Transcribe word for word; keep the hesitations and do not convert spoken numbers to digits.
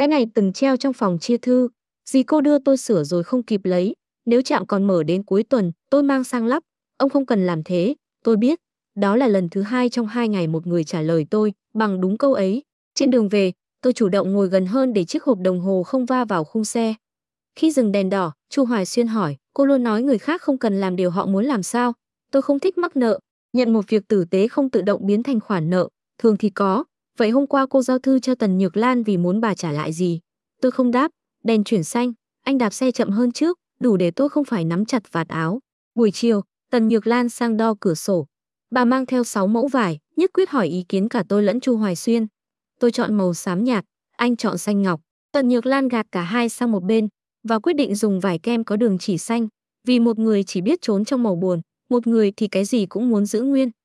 Cái này từng treo trong phòng chia thư, dì cô đưa tôi sửa rồi không kịp lấy, nếu trạm còn mở đến cuối tuần, tôi mang sang lắp. Ông không cần làm thế, tôi biết. Đó là lần thứ hai trong hai ngày một người trả lời tôi bằng đúng câu ấy. Trên đường về, tôi chủ động ngồi gần hơn để chiếc hộp đồng hồ không va vào khung xe. Khi dừng đèn đỏ, Chu Hoài Xuyên hỏi, cô luôn nói người khác không cần làm điều họ muốn làm sao? Tôi không thích mắc nợ, nhận một việc tử tế không tự động biến thành khoản nợ, thường thì có. Vậy hôm qua cô giao thư cho Tần Nhược Lan vì muốn bà trả lại gì? Tôi không đáp, đèn chuyển xanh, anh đạp xe chậm hơn trước, đủ để tôi không phải nắm chặt vạt áo. Buổi chiều, Tần Nhược Lan sang đo cửa sổ. Bà mang theo sáu mẫu vải, nhất quyết hỏi ý kiến cả tôi lẫn Chu Hoài Xuyên. Tôi chọn màu xám nhạt, anh chọn xanh ngọc. Tần Nhược Lan gạt cả hai sang một bên và quyết định dùng vải kem có đường chỉ xanh, vì một người chỉ biết trốn trong màu buồn, một người thì cái gì cũng muốn giữ nguyên.